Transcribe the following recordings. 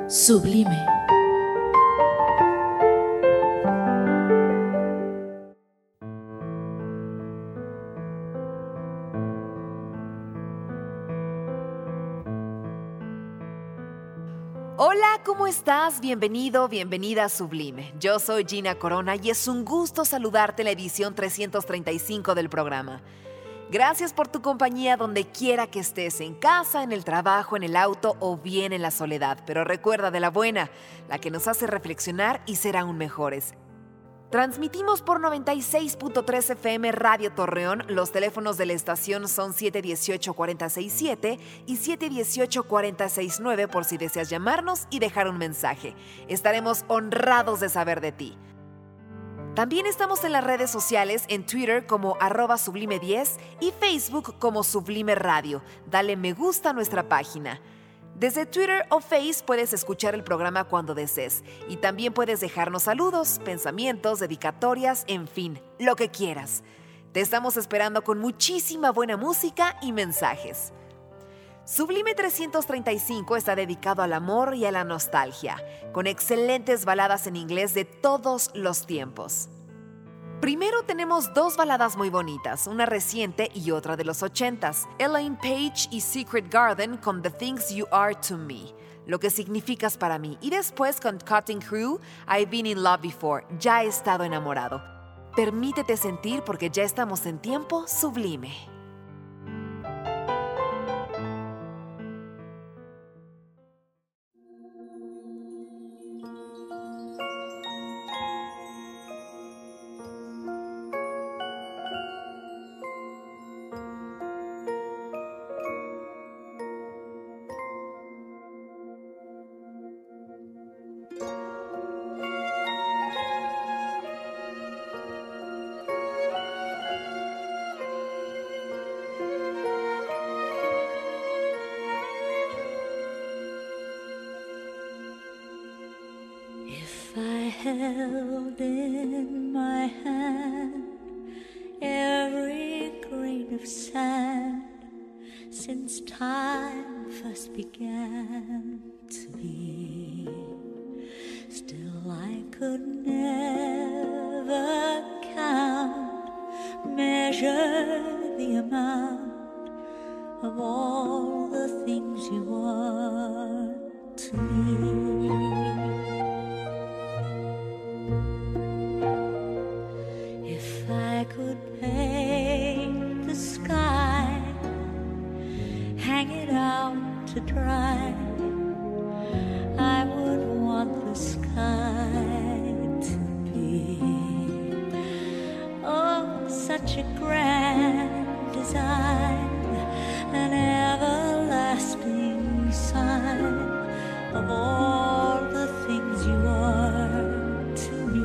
Sublime. Hola, ¿cómo estás? Bienvenido, bienvenida a Sublime. Yo soy Gina Corona y es un gusto saludarte en la edición 335 del programa. Gracias por tu compañía donde quiera que estés, en casa, en el trabajo, en el auto o bien en la soledad. Pero recuerda de la buena, la que nos hace reflexionar y ser aún mejores. Transmitimos por 96.3 FM Radio Torreón. Los teléfonos de la estación son 718-467 y 718-469 por si deseas llamarnos y dejar un mensaje. Estaremos honrados de saber de ti. También estamos en las redes sociales, en Twitter como @Sublime10 y Facebook como Sublime Radio. Dale me gusta a nuestra página. Desde Twitter o Face puedes escuchar el programa cuando desees y también puedes dejarnos saludos, pensamientos, dedicatorias, en fin, lo que quieras. Te estamos esperando con muchísima buena música y mensajes. Sublime 335 está dedicado al amor y a la nostalgia, con excelentes baladas en inglés de todos los tiempos. Primero tenemos dos baladas muy bonitas, una reciente y otra de los 80s. Elaine Paige y Secret Garden con The Things You Are to Me, lo que significas para mí. Y después con Cutting Crew, I've Been in Love Before, ya he estado enamorado. Permítete sentir porque ya estamos en tiempo sublime. If I held in my hand every grain of sand since time first began to be, still I could never count, measure the amount of all the things you are to me. I could paint the sky, hang it out to dry, I would want the sky to be, oh, such a grand design, an everlasting sign of all the things you are to me.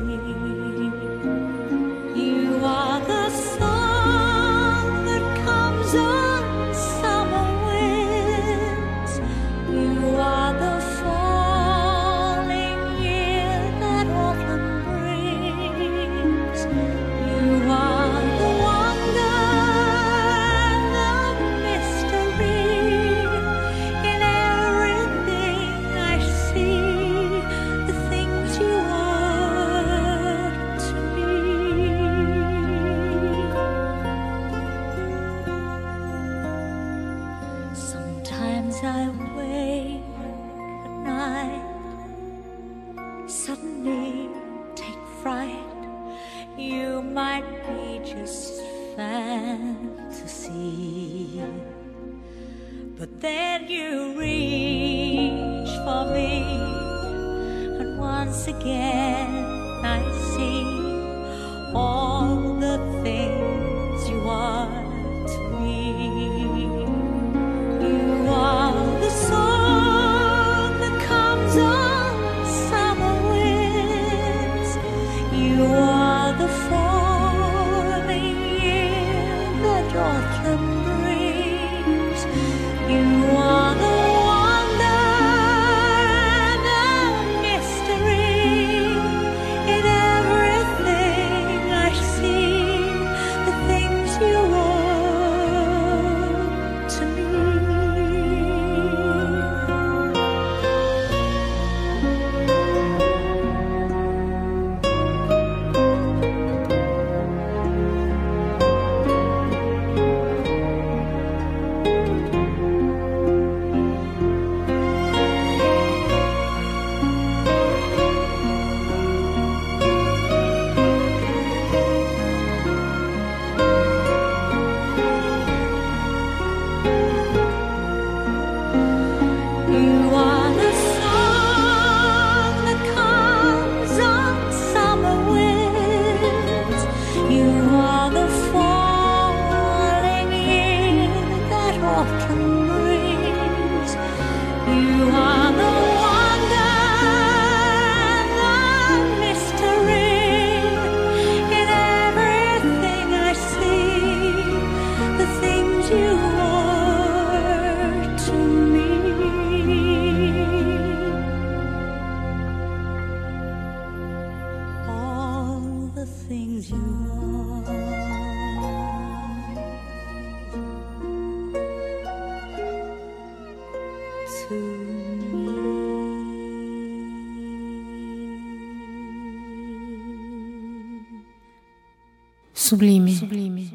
You are the song that comes on summer winds. You are the falling year that autumn brings. You are the wonder and the mystery in everything I see, the things you are to me. Sometimes I wake at night, suddenly take fright. You might be just fantasy, but then you reach for me, and once again I see all the things you are to me. You are the song that comes on summer winds. You are the falling year that autumn brings. You are the wonder and the mystery in everything I autumn brings. You are the wonder and the mystery in everything I see, the things you are to me. All the things you are to me. Sublime. Sublime.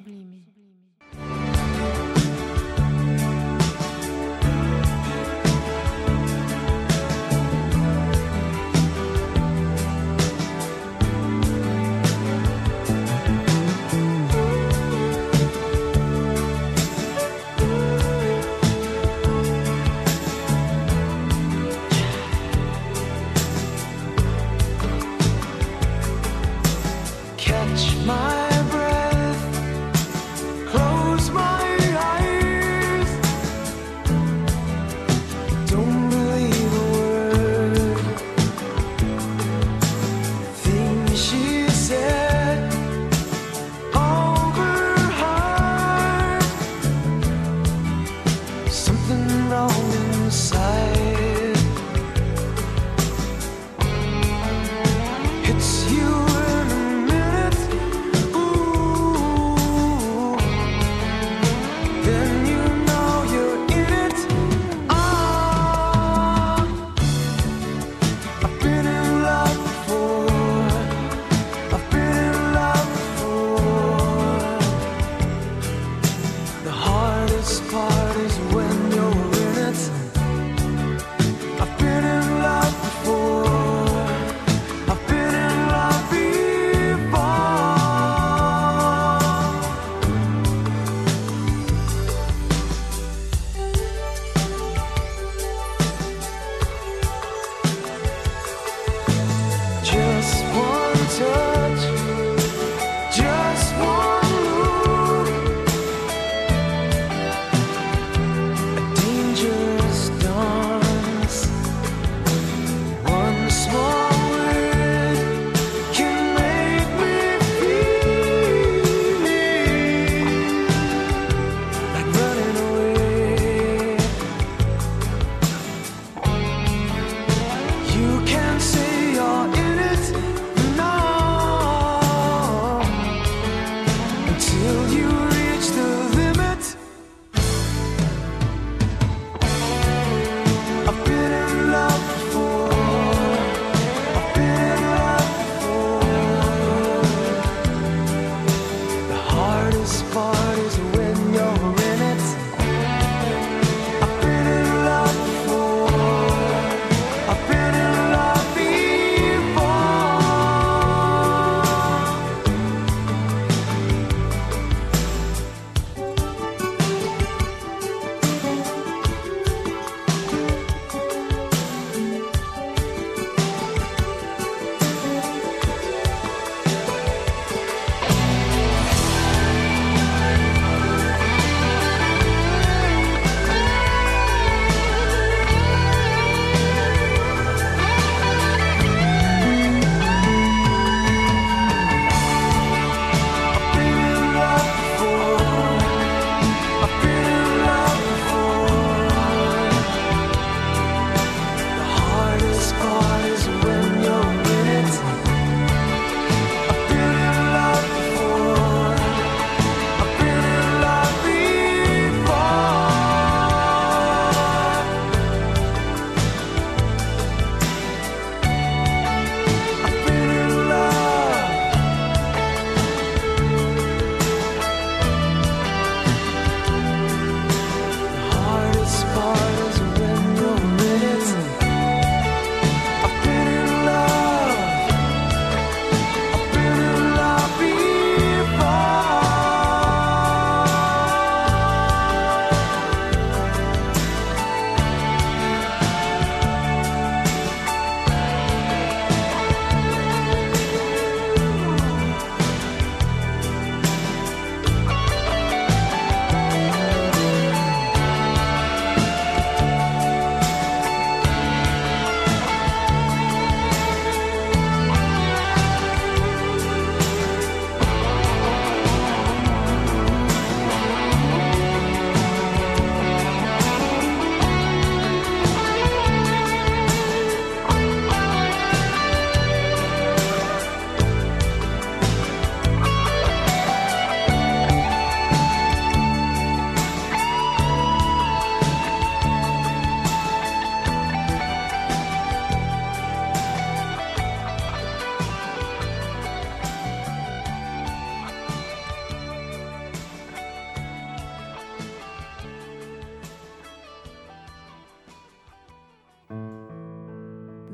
Catch my breath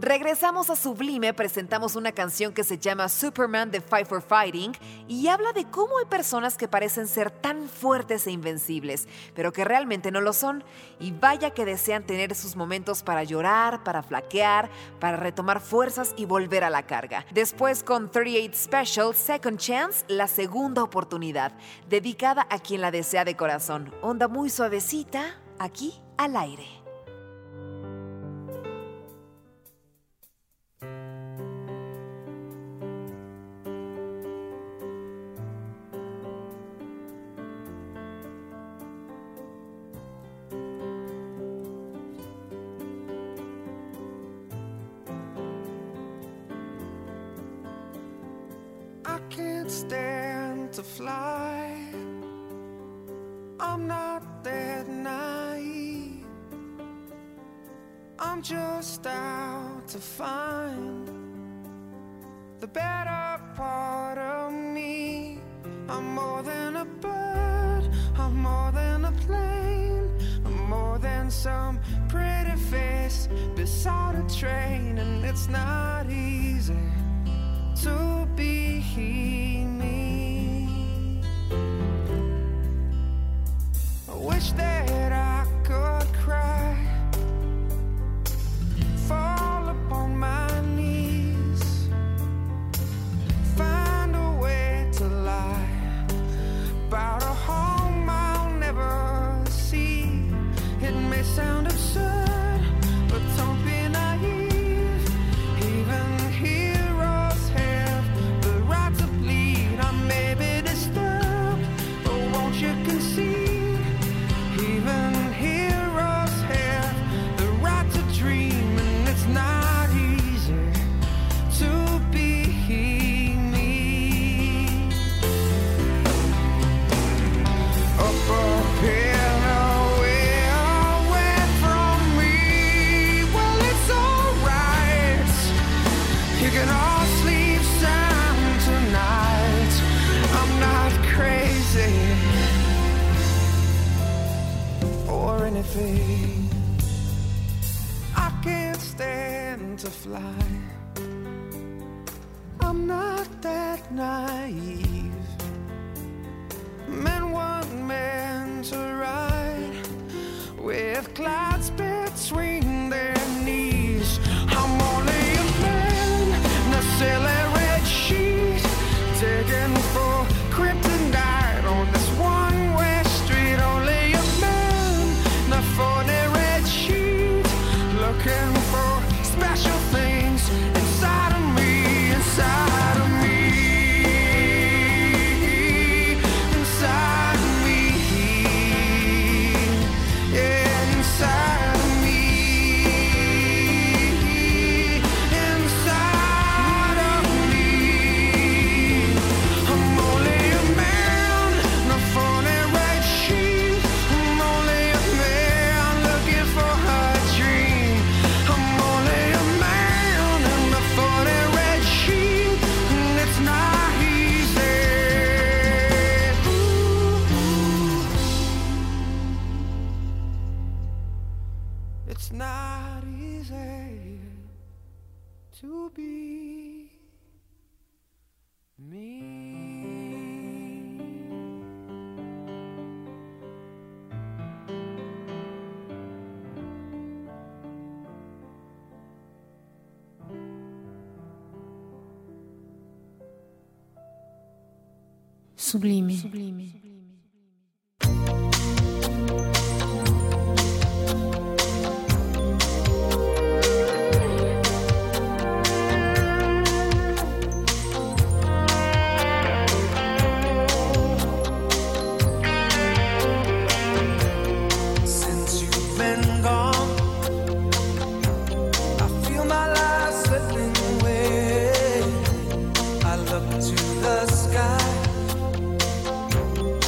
Regresamos a Sublime, presentamos una canción que se llama Superman de Fight for Fighting y habla de cómo hay personas que parecen ser tan fuertes e invencibles, pero que realmente no lo son. Y vaya que desean tener sus momentos para llorar, para flaquear, para retomar fuerzas y volver a la carga. Después con 38 Special, Second Chance, la segunda oportunidad, dedicada a quien la desea de corazón. Onda muy suavecita, aquí al aire. I can't stand to fly. I'm not that naive. I'm just out to find the better part of me. I'm more than a bird, I'm more than a plane, I'm more than some pretty face beside a train. And it's not easy to be me. I wish that I could cry, fall upon my knees, find a way to lie about a home I'll never see. It may sound absurd, but don't be naive. Even heroes have the right to bleed. I may be disturbed, but won't you concede? Even heroes have the right to dream, and it's not easy to be me. Up here, away from me. Well, it's alright. You can all sleep sound tonight. I'm not crazy or anything. I can't stand to fly. I'm not that naive. Men weren't meant to ride with clouds between their knees. I'm only a man in a silly red sheet, taken for kryptonite on this one-way street. Only a man in a 40 red sheet, looking for special things inside of me, inside of me, inside of me, yeah, inside of me, inside of me. I'm only a man in a 40 red sheet. I'm only a man looking for a dream. I'm only a man in a 40 red sheet, and it's not easy. It's not easy to be me. Sublime. Since you've been gone, I feel my life slipping away. I look to the sky,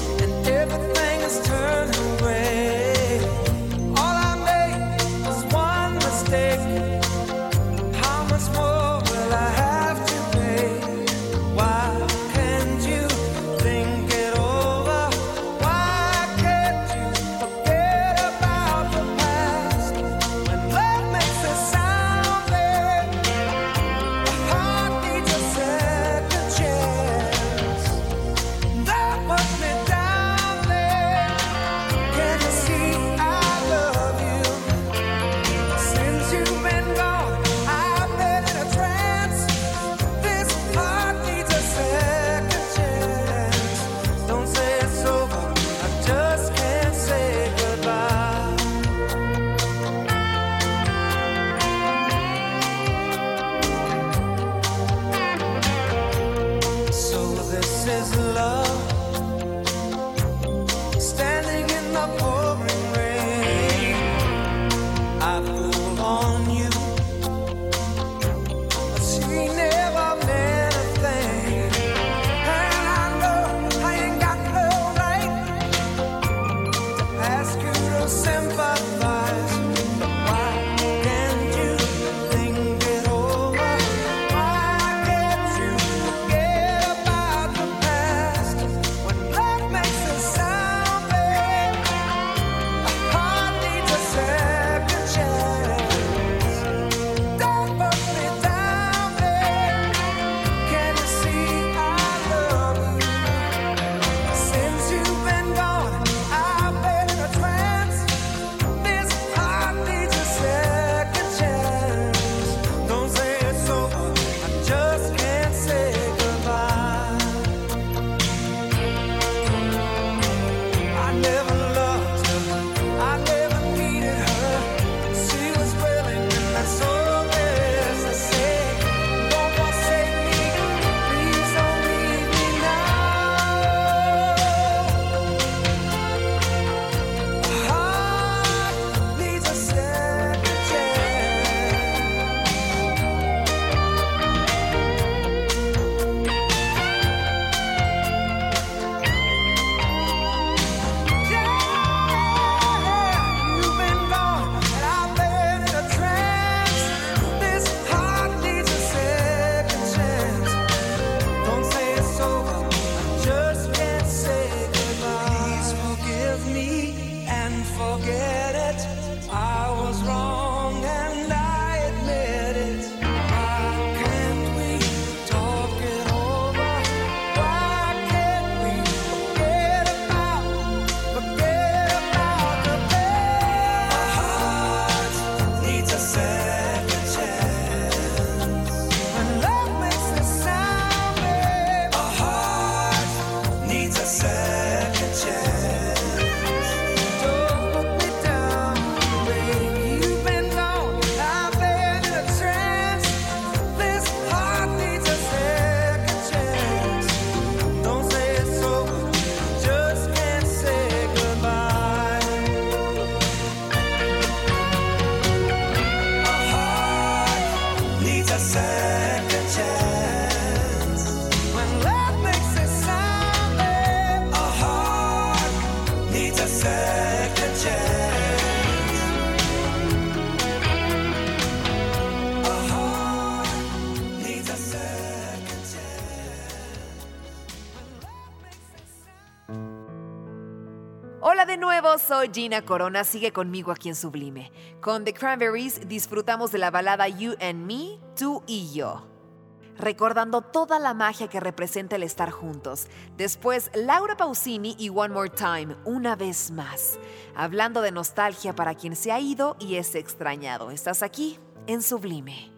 nuevo, soy Gina Corona, sigue conmigo aquí en Sublime. Con The Cranberries disfrutamos de la balada You and Me, Tú y Yo, recordando toda la magia que representa el estar juntos. Después, Laura Pausini y One More Time, Una Vez Más, hablando de nostalgia para quien se ha ido y es extrañado. Estás aquí en Sublime.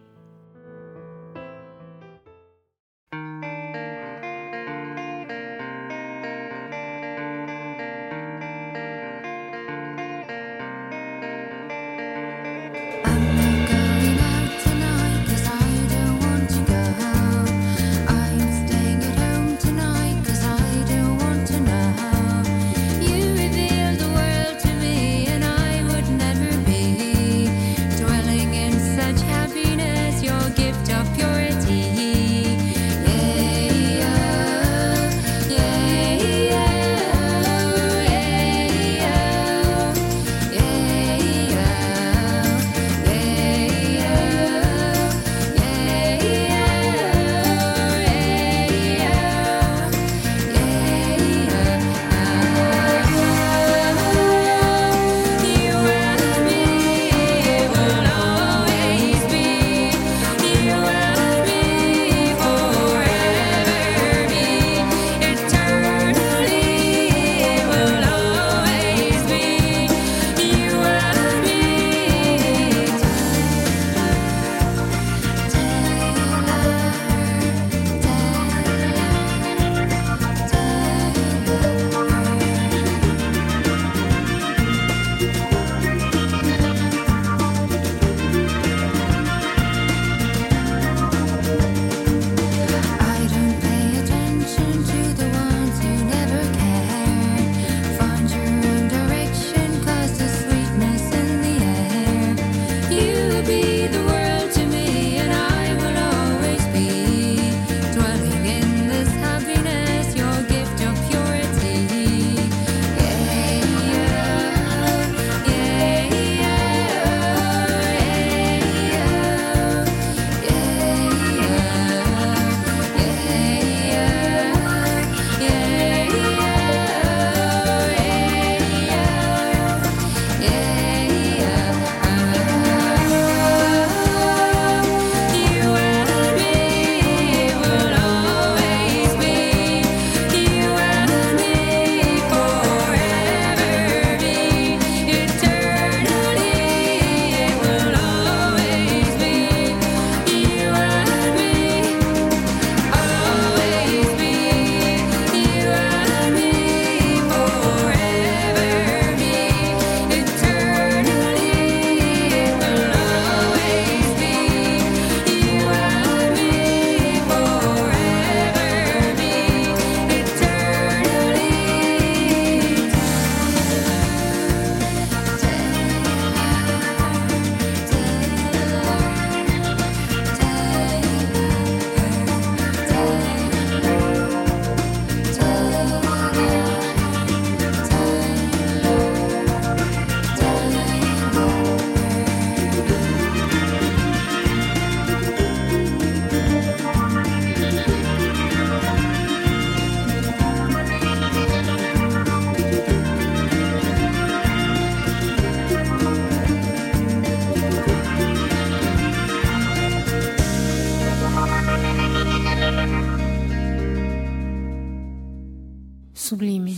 Sublime.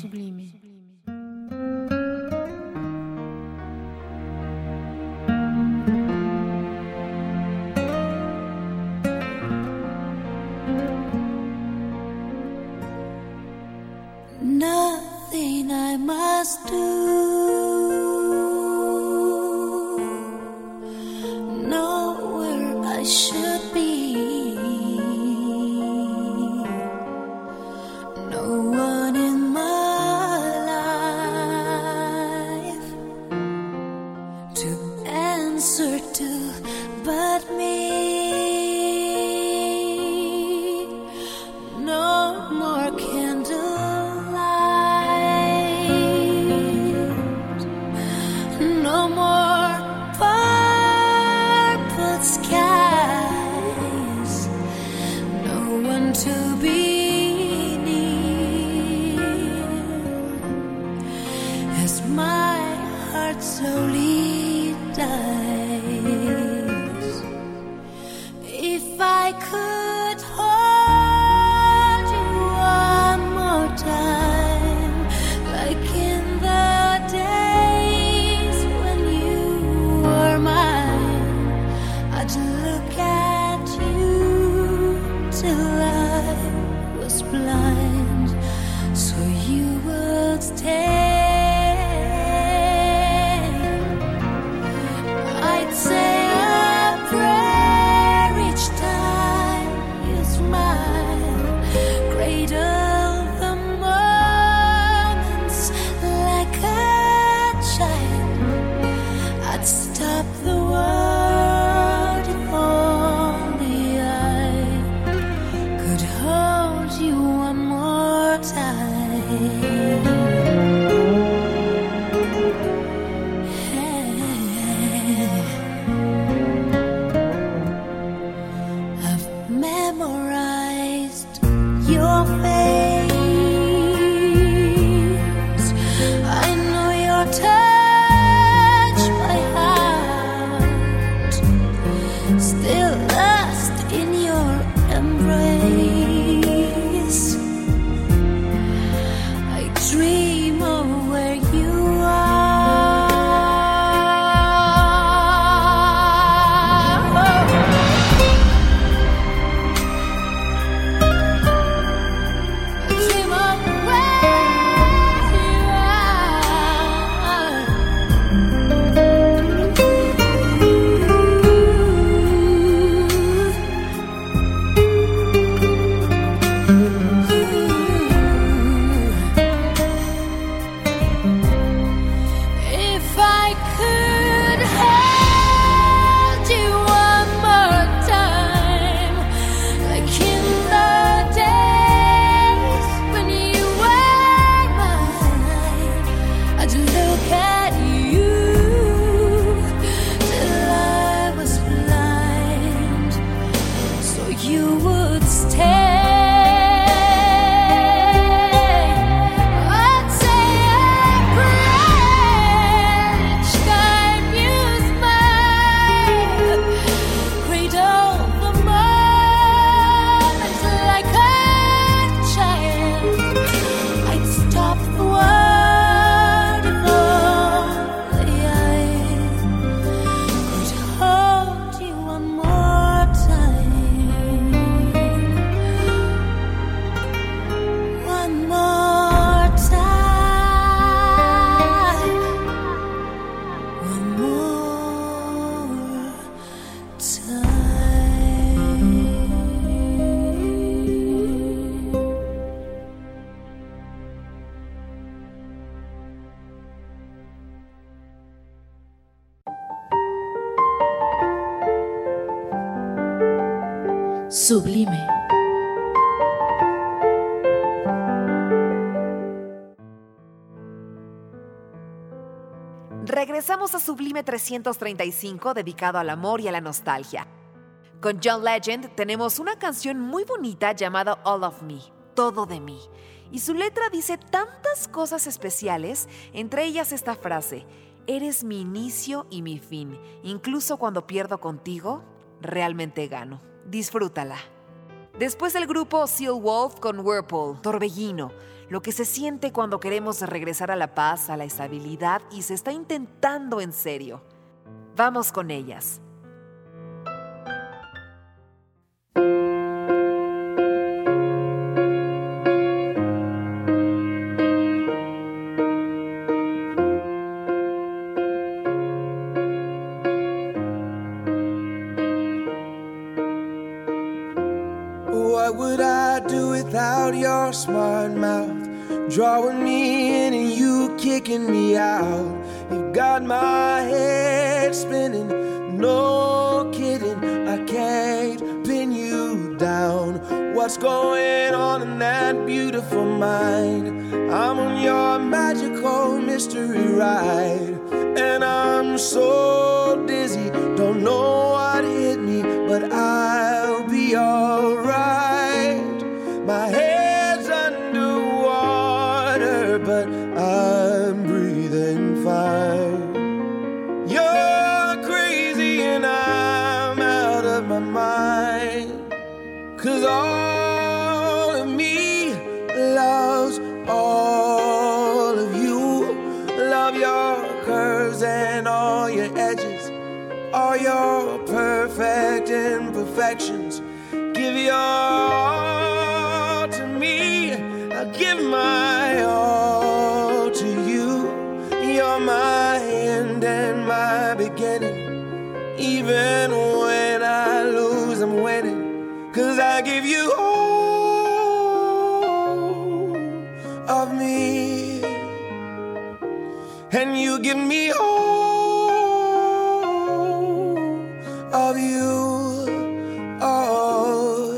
Nothing I must do, nowhere I should be, no one in my life to answer to but me. No more candlelight, no more purple skies, no one to be near as my slowly dies. If I could hold you one more time, like in the days when you were mine, I'd look at you till I was blind, so you would stay. I'd say a prayer each time you smile, cradle the moments like a child. I'd stop the world if only I could hold you one more time. I've memorized your face. I know your touch by heart. Still lost in your embrace. I dream of where you are. I dream of where you If I could hold you one more time, like in the days when you were mine, I'd look at you till I was blind, so you would stay. I'd say a prayer each time you smile, cradle the moments like a child. I'd stop the world if only I could hold you one more time. One more time. One more time. Sublime. Regresamos a Sublime 335, dedicado al amor y a la nostalgia. Con John Legend tenemos una canción muy bonita llamada All of Me, Todo de mí. Y su letra dice tantas cosas especiales, entre ellas esta frase: eres mi inicio y mi fin. Incluso cuando pierdo contigo, realmente gano. Disfrútala. Después el grupo Seal Wolf con Whirlpool, Torbellino. Lo que se siente cuando queremos regresar a la paz, a la estabilidad y se está intentando en serio. Vamos con ellas. What would I do without your smart mouth? Drawing me in and you kicking me out. You've got my head spinning, no kidding. I can't pin you down. What's going on in that beautiful mind? I'm on your magical mystery ride, and I'm so dizzy, don't know what hit me, but I'll be alright. My head's underwater, but I'm breathing fine. 'cause all of me loves all of you. Love your curves and all your edges, all your perfect imperfections. Give your all to me, I'll give my all to you. You're my end and my beginning. Even when I lose, I'm winning, 'cause I give you all of me, and you give me all of you. Oh,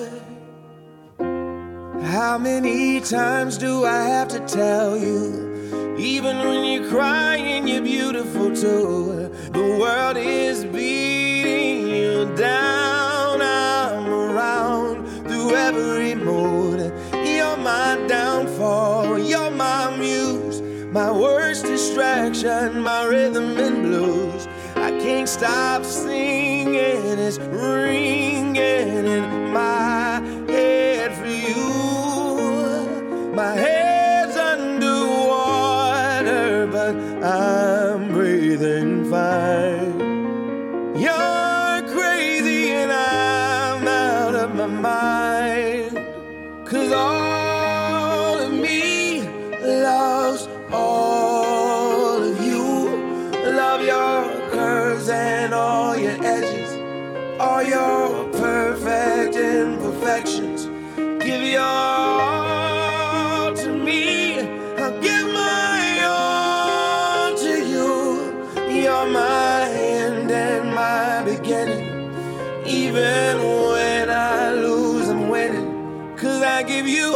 how many times do I have to tell you? Even when you're crying, you're beautiful too. The world is beating you down. I'm around through every mood. You're my downfall, you're my muse, my worst distraction, my rhythm and blues. I can't stop singing, it's ringing in my head for you. My head's underwater, but I'm breathing fine. You're crazy and I'm out of my mind, 'cause all of me loves all of you. Love your curves and all your edges, all your perfect imperfections. Give your all to me, I'll give my all to you. You're my end and my beginning. Even when I lose, I'm winning, 'cause I give you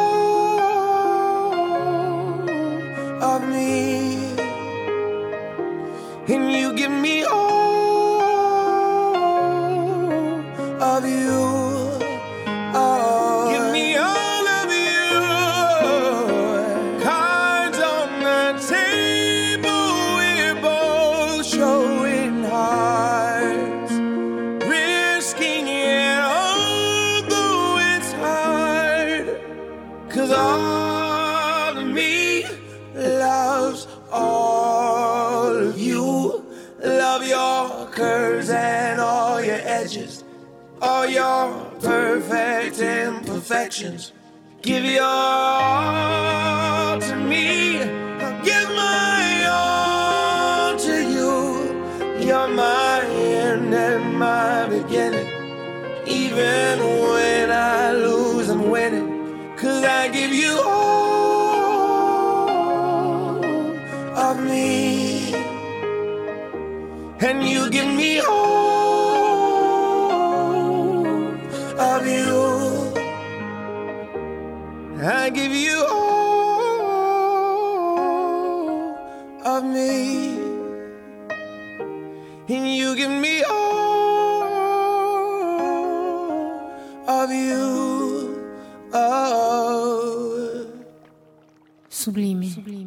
all of me, and you give me all of you. Oh, give me all of you. Cards on the table, we're both showing hearts, risking it although it's hard, 'cause all of me loves all of you. Love your curves and all your edges, all your perfect imperfections. Give your all to me, I'll give my all to you. You're my end and my beginning. Even when I lose, I'm winning, 'cause I give you all of me, and you give me all of you. I give you all of me, and you give me all of you. Oh. Sublime.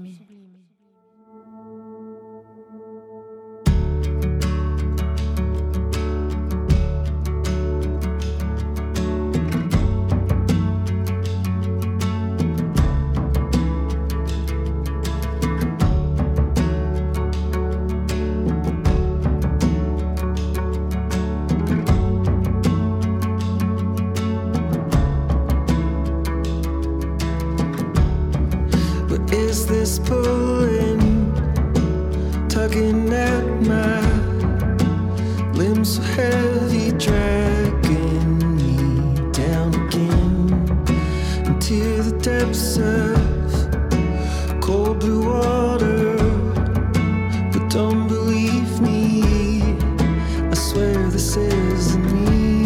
Is this pulling, tugging at my limbs so heavy, dragging me down again into the depths of cold blue water? But don't believe me, I swear this isn't me.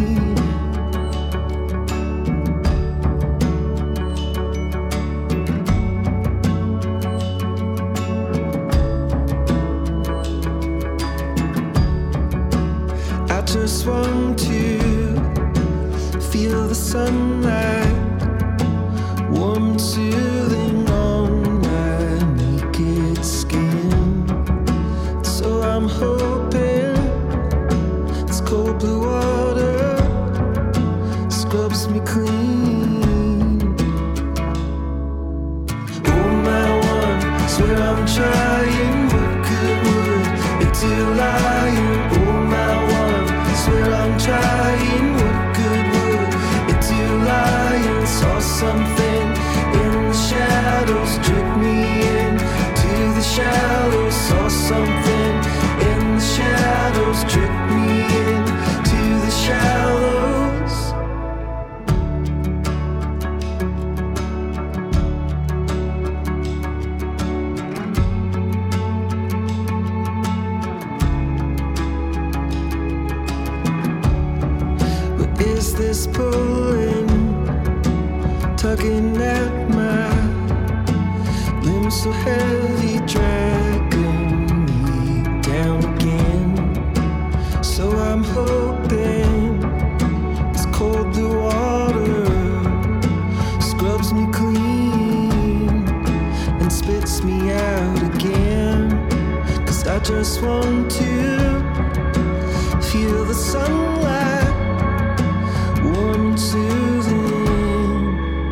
Just want to feel the sunlight, warm and soothing on my naked skin. So I'm hoping this cold blue water scrubs me clean. lying? Oh my one, swear I'm trying. What good would it do lying? Saw something in the shadows, tricked me in to the shallows. Saw something in the shadows, tricked me in to the shallows. Is this pulling, tugging at my limbs so heavy, dragging me down again? So I'm hoping this cold blue water scrubs me clean and spits me out again. 'Cause I just want to feel the sunlight, warm and soothing.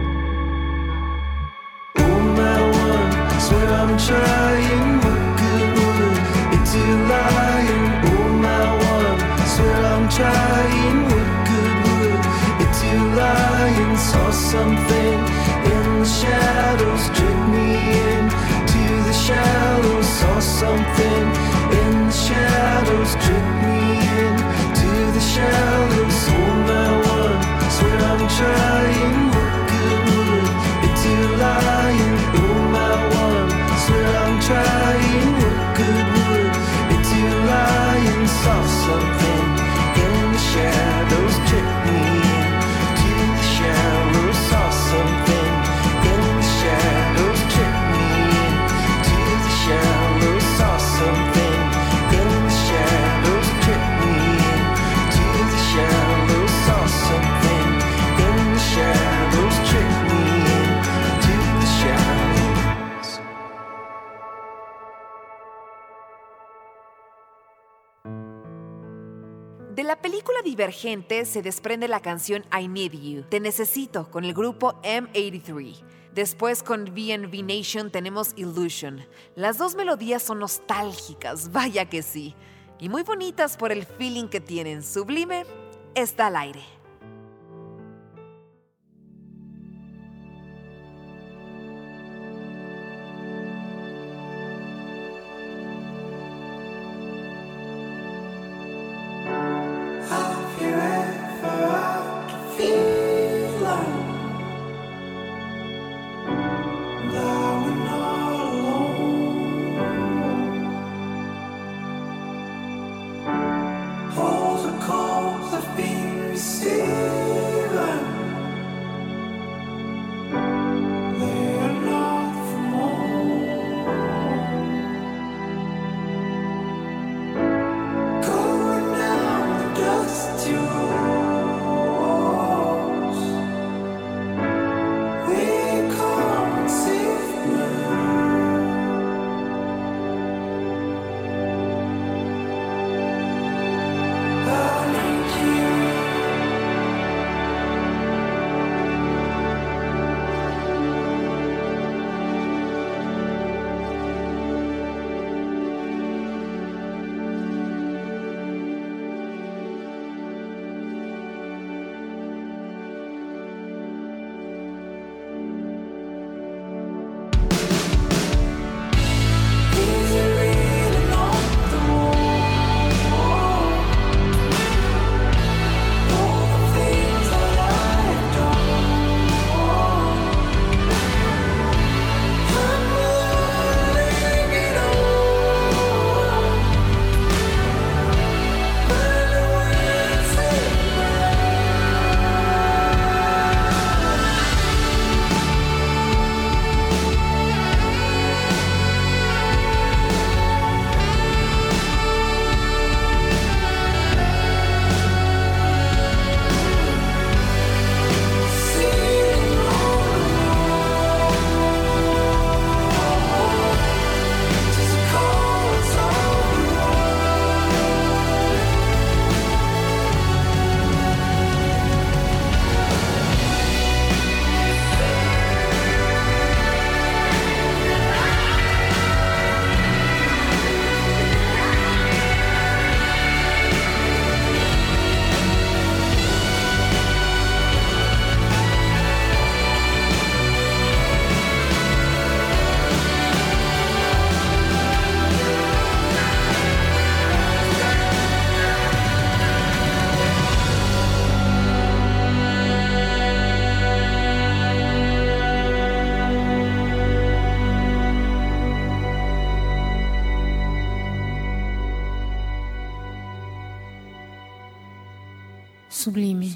Oh my one, swear I'm trying. What good would it do lying? Oh my one, swear I'm trying. What good would it do lying? Saw something in the shadows, tricked me in to the shallows. Saw something in the shadows, tricked me in to the shallows. Oh my one, swear I'm trying. What good would it do lying? Oh my one, swear I'm trying. What good would it do lying? Saw something in the shadows, tricked me in to the shallows. Saw something in the shadows, tricked me in to the shallows. Saw something in the shadows, tricked me in to the shallows. Saw something in the shadows, tricked me in to the shallows. De la película Divergente se desprende la canción I Need You, Te Necesito, con el grupo M83. Después con V&V Nation tenemos Illusion. Las dos melodías son nostálgicas, vaya que sí, y muy bonitas por el feeling que tienen. Sublime está al aire. Have you ever feel like that we're not alone? All the calls I've been receiving, they are not from home. Going down the dusty roads, we come and save me. I need you. Sublime.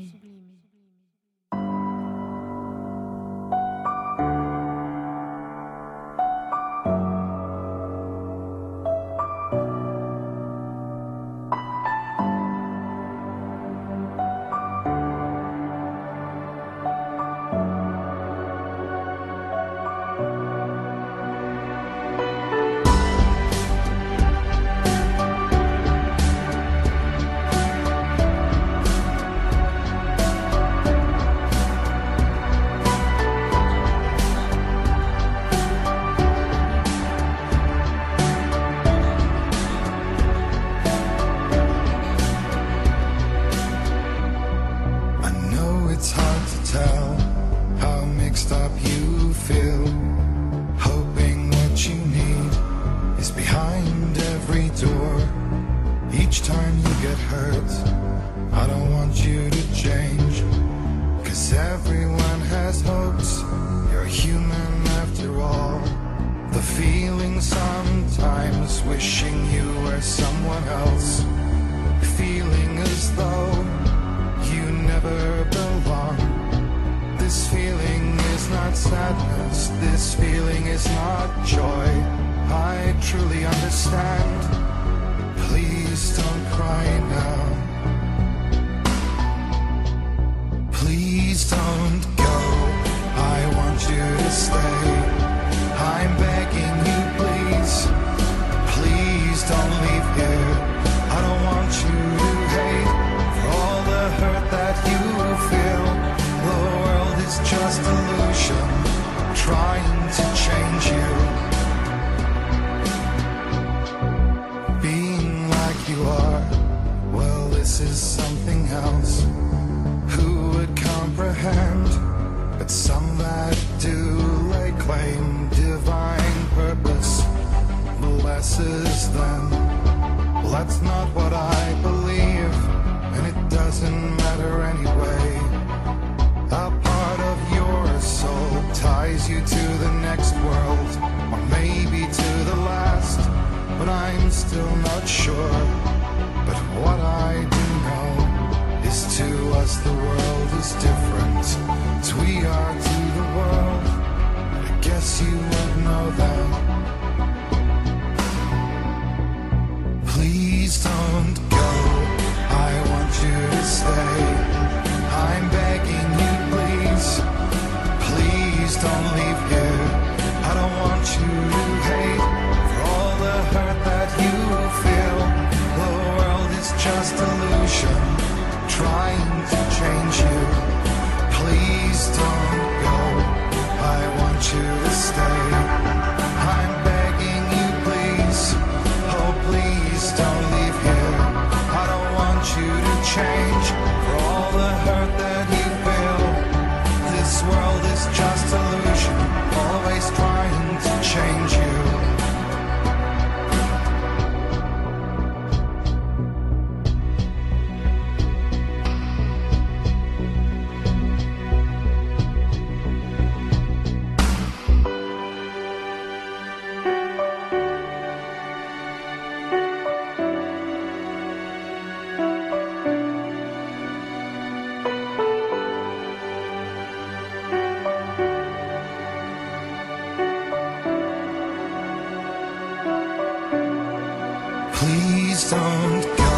Please don't go,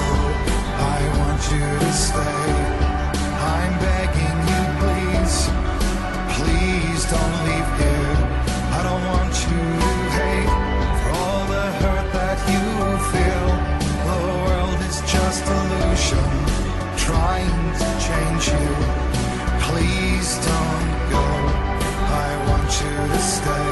I want you to stay. I'm begging you, please. Please don't leave here. I don't want you to hate for all the hurt that you feel. The world is just illusion, trying to change you. Please don't go, I want you to stay.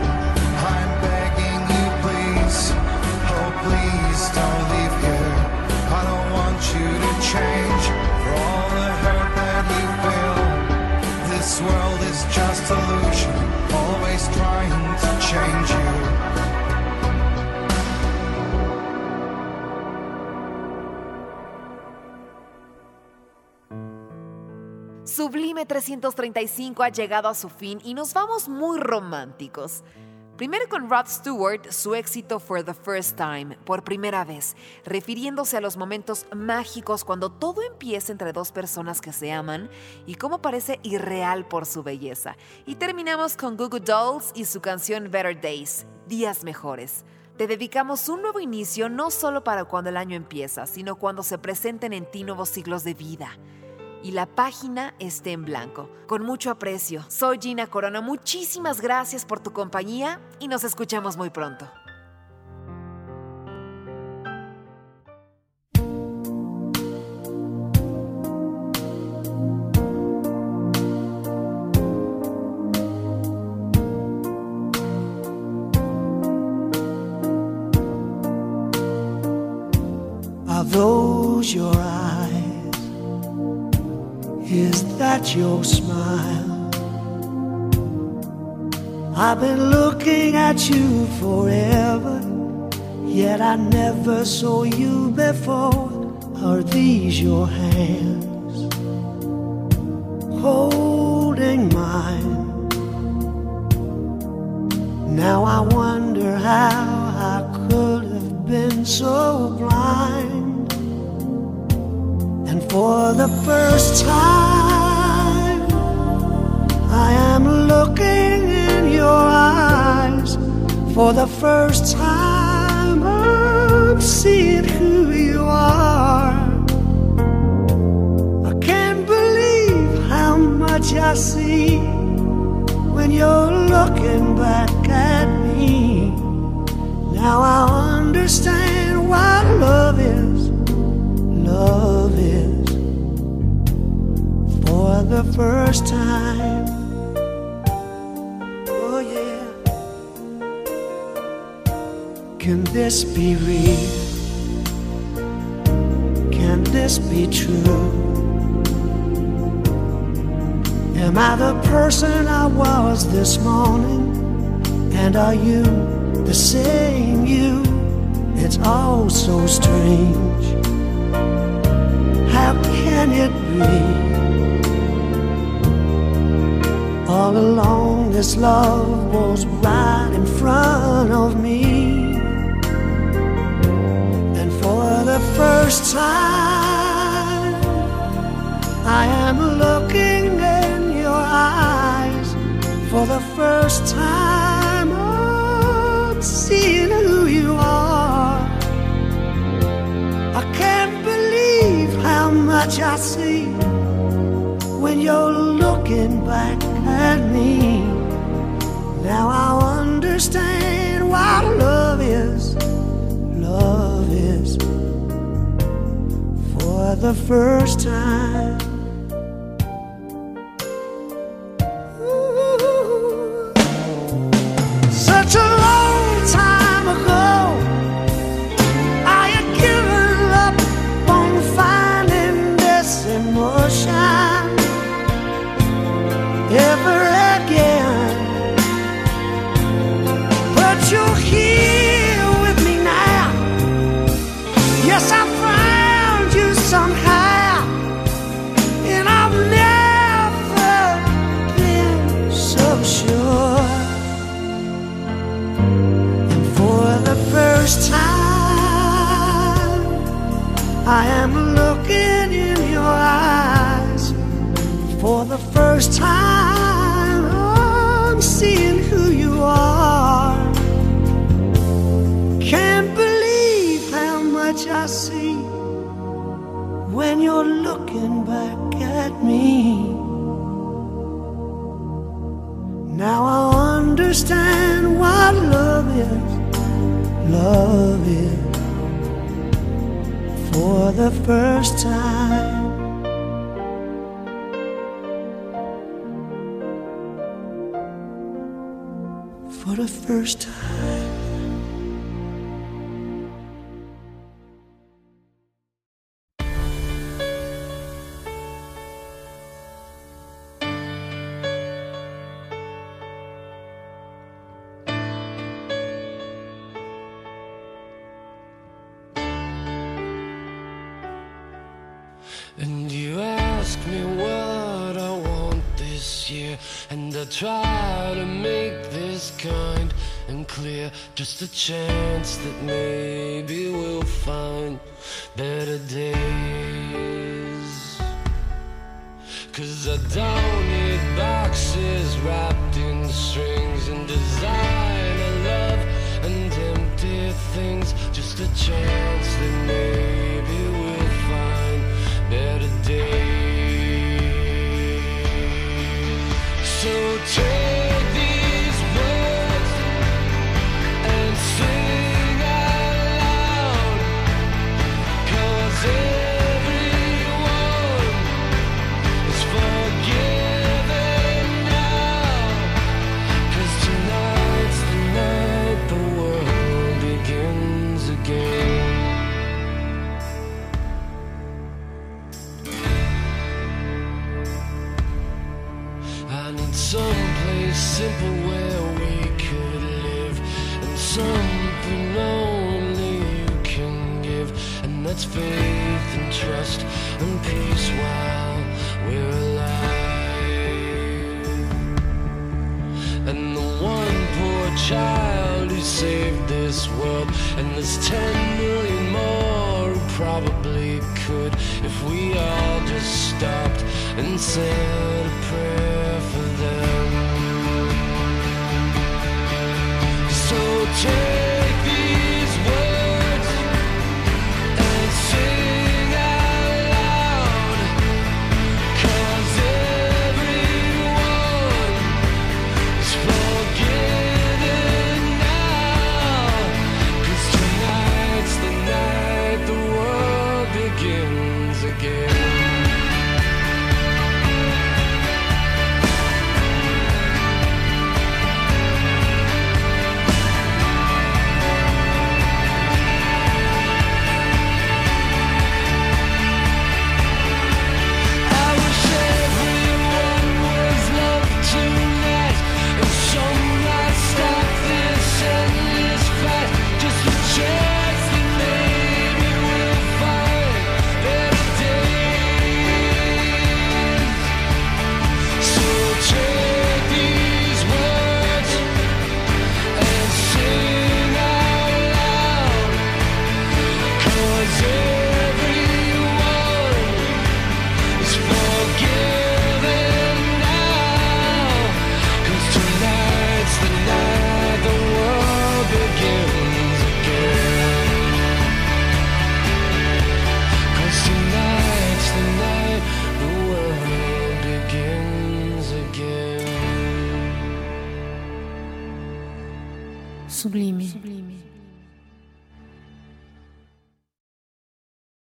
I'm begging you, please. Oh, please don't leave here. I don't want you to change for all the hurt that you feel. This world is just illusion, always trying to change you. Sublime 335 ha llegado a su fin y nos vamos muy románticos. Primero con Rod Stewart, su éxito For the First Time, por primera vez, refiriéndose a los momentos mágicos cuando todo empieza entre dos personas que se aman y cómo parece irreal por su belleza. Y terminamos con Goo Goo Dolls y su canción Better Days, Días Mejores. Te dedicamos un nuevo inicio no solo para cuando el año empieza, sino cuando se presenten en ti nuevos siglos de vida y la página esté en blanco. Con mucho aprecio, soy Gina Corona. Muchísimas gracias por tu compañía y nos escuchamos muy pronto. Are those your eyes? Is that your smile? I've been looking at you forever, yet I never saw you before. Are these your hands holding mine? Now I wonder how I could have been so blind. And for the first time, I am looking in your eyes. For the first time, I'm seeing who you are. I can't believe how much I see when you're looking back at me. Now I understand what love is. Love is. For the first time. Oh yeah. Can this be real? Can this be true? Am I the person I was this morning? And are you the same you? It's all so strange. How can it be? All along this love was right in front of me. And for the first time, I am looking in your eyes. For the first time, I'm seeing who you are. I can't believe how much I see when you're looking back at me. Now I understand what love is. Love is. For the first time. Ooh. Such a long time ago, I had given up on finding this emotion ever again. But you're here with me now. Yes, I found you somehow, and I've never been so sure. And for the first time, I am looking in your eyes. For the first time, I'm seeing who you are. Can't believe how much I see when you're looking back at me. Now I understand what love is. Love is. For the first time. For the first time. And you ask me what I want this year, and I try to make this kind and clear. Just a chance that maybe we'll find better days. 'Cause I don't need boxes wrapped in strings and designer love and empty things. Just a chance that maybe we'll find better days. So take these words and sing out loud, 'cause everyone is forgiven now. 'Cause tonight's the night the world begins again. I need someplace simple where we could live, and something only you can give, and that's faith and trust and peace while we're alive. And the one poor child who saved this world, and there's 10 million more who probably could, if we all just stopped and said a prayer for them. So take these words and sing out loud, 'cause everyone is forgiven now. 'Cause tonight's the night the world begins again. I wish everyone was loved tonight, and some might stop this endless fight. Just a chance that maybe we'll find better days. So take these words and sing out loud, 'cause everyone is forgiven now. 'Cause tonight's the night the world begins again. 'Cause tonight's the night the world begins again. Sublime.